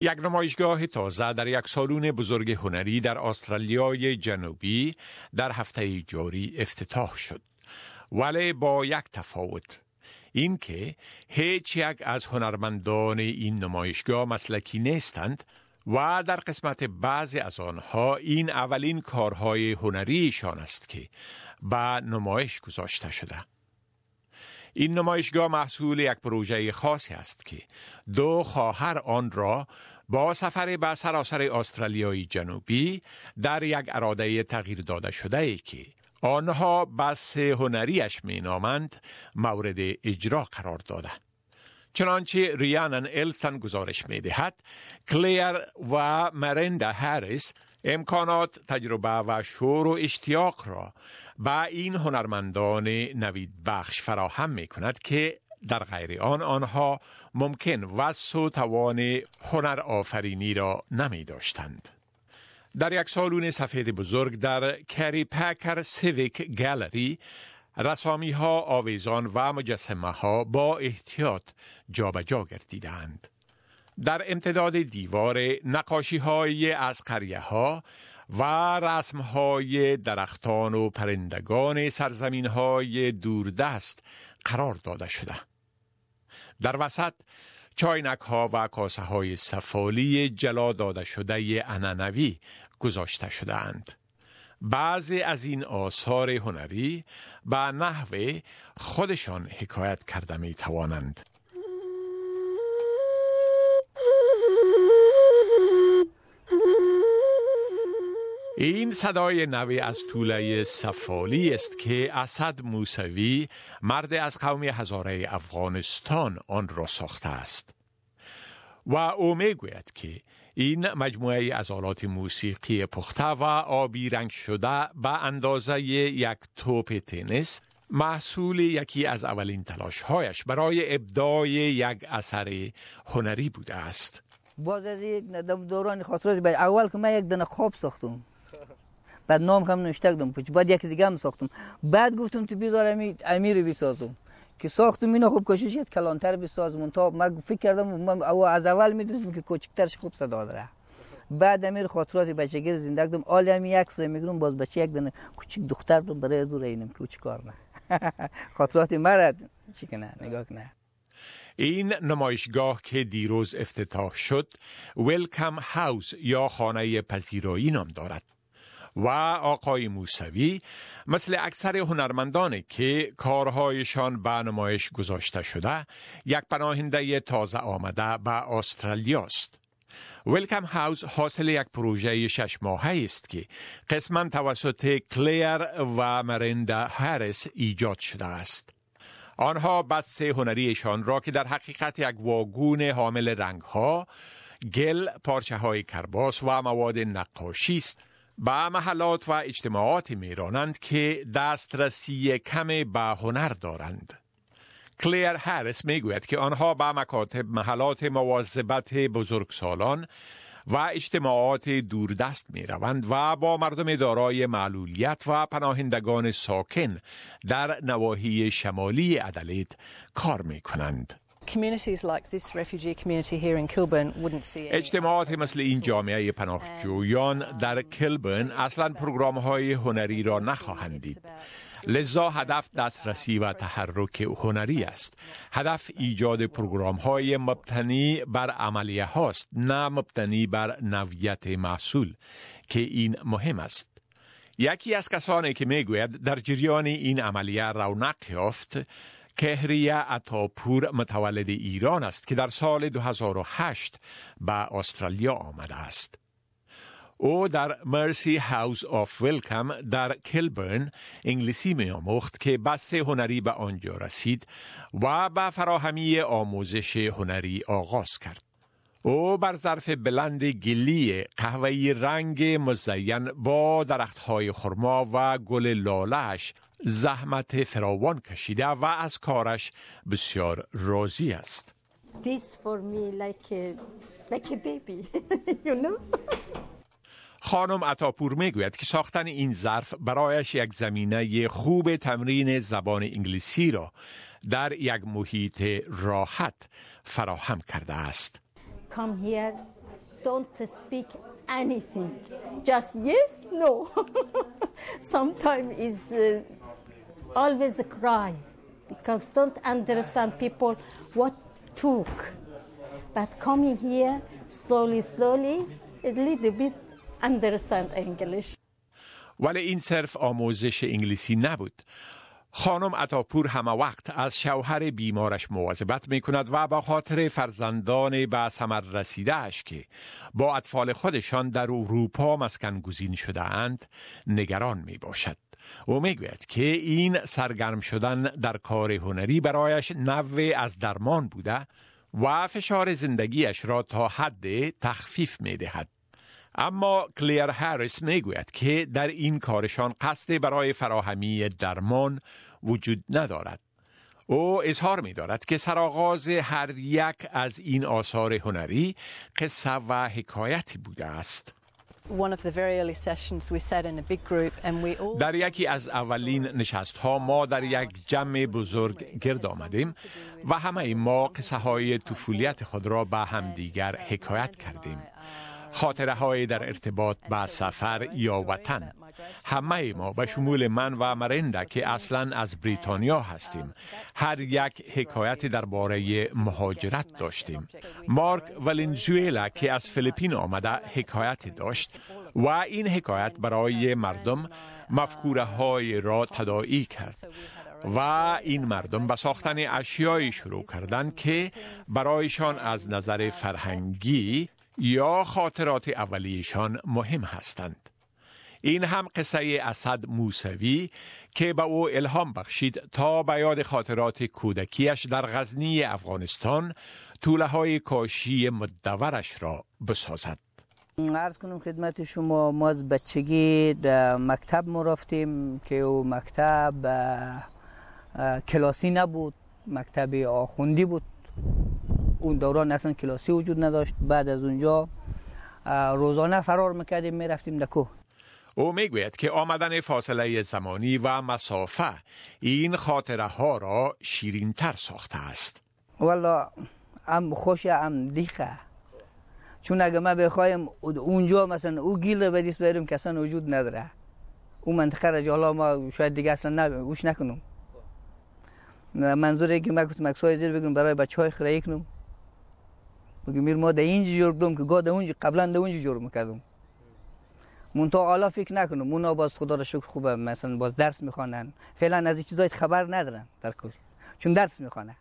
یک نمایشگاه تازه در یک سالن بزرگ هنری در استرالیای جنوبی در هفته جاری افتتاح شد. ولی با یک تفاوت، این که هیچ یک از هنرمندان این نمایشگاه مسلکی نیستند و در قسمت بعضی از آنها این اولین کارهای هنریشان است که به نمایش گذاشته شده. این نمایشگاه محصول یک پروژه خاصی است که دو خواهر آن را با سفر به سراسر استرالیای جنوبی در یک اراده تغییر داده شده ای که آنها بس هنریش می نامند مورد اجرا قرار داده. چنانچه ریانن الستن گزارش می دهد، کلیر و مرندا هریس امکانات، تجربه و شور و اشتیاق را به این هنرمندان نوید بخش فراهم می کند که در غیر آنها ممکن وس و توان هنر آفرینی را نمی داشتند. در یک سالن سفید بزرگ در کری پاکر سیویک گالری، رسامی ها، آویزان و مجسمه ها با احتیاط جابجا گردیدند. در امتداد دیوار نقاشی های از قریه ها و رسم های درختان و پرندگان سرزمین های دوردست قرار داده شده. در وسط چاینک ها و کاسه های سفالی جلا داده شده عنعنوی گذاشته شده اند. بعضی از این آثار هنری به نحو خودشان حکایت کرده می توانند. این صدای نوی از توله سفالی است که اسد موسوی، مرد از قوم هزاره افغانستان، آن را ساخته است و او می گوید که این مجموعه از آلات موسیقی پخته و آبی رنگ شده به اندازه یک توپ تنیس محصول یکی از اولین تلاش‌هایش برای ابداع یک اثر هنری بوده است. باز از دوران خاطرات اول که من یک دونه خواب ساختم، بعد نام هم نوشته کردم، بعد یک دیگه هم ساختم، بعد گفتم تو بذارم امیر بسازم که ساختم اینو خوب کوشش کرد کلانتر بسازم. تا من فکر کردم من از اول میدونستم که کوچکترش خوب صدا داره. بعد امیر خاطرات بچگی زنده کردم، حالا هم یک سر میگم باز بچه یک دونه کوچیک دختر دارم برای زور اینم که چیکار نه. خاطرات مرد چیکنه نگاه کنه. این نمایشگاه که دیروز افتتاح شد ویلکم هاوس یا خانه پذیرایی نام دارد و آقای موسوی مثل اکثر هنرمندانی که کارهایشان به نمایش گذاشته شده یک پناهنده تازه آمده به استرالیا است. ویلکم هاوس حاصل یک پروژه 6 ماهه است که قسماً توسط کلیر و مرندا هریس ایجاد شده است. آنها بس هنریشان را که در حقیقت یک واگون حامل رنگ‌ها، گل، پارچه‌های کرباس و مواد نقاشی است، به محلات و اجتماعات میرانند که دسترسی کم به هنر دارند. کلیر هریس میگوید که آنها به مکاتب، محلات مواظبت بزرگسالان و اجتماعات دوردست می روند و با مردم دارای معلولیت و پناهندگان ساکن در نواحی شمالی ادلید کار می کنند. اجتماعات مثل این جامعه پناهجویان در کلبرن اصلاً پروگرام‌های هنری را نخواهند دید. لذا هدف دسترسی و تحرک هنری است. هدف ایجاد پروگرام‌های مبتنی بر عملیه هاست، نه مبتنی بر نوعیت محصول که این مهم است. یکی از کسانی که میگوید در جریان این عملیه رونق یافت کهریه عطاپور، متولد ایران است که در سال 2008 به استرالیا آمده است. او در مرسی هاوس آف ویلکم در کلبرن انگلیسی می آموخت که بس هنری به آنجا رسید و به فراهمی آموزش هنری آغاز کرد. او بر ظرف بلند گلی قهوه‌ای رنگ مزین با درختهای خرما و گل لاله‌اش زحمت فراوان کشیده و از کارش بسیار راضی است. This for me like a baby, you know? خانم عطاپور میگوید که ساختن این ظرف برایش یک زمینه خوب تمرین زبان انگلیسی را در یک محیط راحت فراهم کرده است. Come here don't speak anything. Just yes, no. Sometimes is always cry because don't understand people what talk. But coming here slowly, a little bit understand English. ولی این صرف آموزش انگلیسی نبود. خانم عطاپور همه وقت از شوهر بیمارش مواظبت می کند و با خاطر فرزندان به ثمر رسیده اش که با اطفال خودشان در اروپا مسکن گزین شده اند نگران می باشد. او می گوید که این سرگرم شدن در کار هنری برایش نوع از درمان بوده و فشار زندگیش را تا حد تخفیف می دهد. اما کلیر هریس می گوید که در این کارشان قصد برای فراهمی درمان وجود ندارد. او اظهار می دارد که سرآغاز هر یک از این آثار هنری قصه و حکایتی بوده است. در یکی از اولین نشست‌ها ما در یک جمع بزرگ گرد آمدیم و همه ما قصه های طفولیت خود را به همدیگر حکایت کردیم. خاطره های در ارتباط با سفر یا وطن. همه ما به شمول من و مرندا که اصلاً از بریتانیا هستیم هر یک حکایت درباره مهاجرت داشتیم. مارک ولنزوئلا که از فیلیپین آمده حکایت داشت و این حکایت برای مردم مفکوره های را تداعی کرد و این مردم به ساختن اشیایی شروع کردند که برایشان از نظر فرهنگی یا خاطرات اولیشان مهم هستند. این هم قصه اسد موسوی که به او الهام بخشید تا به یاد خاطرات کودکیش در غزنی افغانستان توله های کاشی مدورش را بسازد. عرض کنم خدمت شما ما از بچگی در مکتب ما رفتیم که او مکتب کلاسی نبود، مکتب آخوندی بود. اون دوران اصلا کلاسی وجود نداشت. بعد از اونجا روزانه فرار میکردیم میرفتیم در کوه. او میگوید که آمدن فاصله زمانی و مسافه این خاطره ها را شیرین تر ساخته است. والا ام خوش ام دیخه، چون اگه ما بخوایم اونجا مثلا او گیل رو بدیست بریم که اصلا وجود نداره. اون منطقه را جالا ما شاید دیگه اصلا گوش نکنم. منظوره که ما گفتم مکسای زیر بگم برای بچه های خرایی کنم بگم میر ما در اینجا جور بدم که گاه در اونجا قبلا در اونجا جور میکردم. منطقه حالا فکر نکنم اونا باز خدا را شکر خوبه مثلا باز درس میخوانن. فعلا از این چیزای خبر ندارن در کل چون درس میخوانن.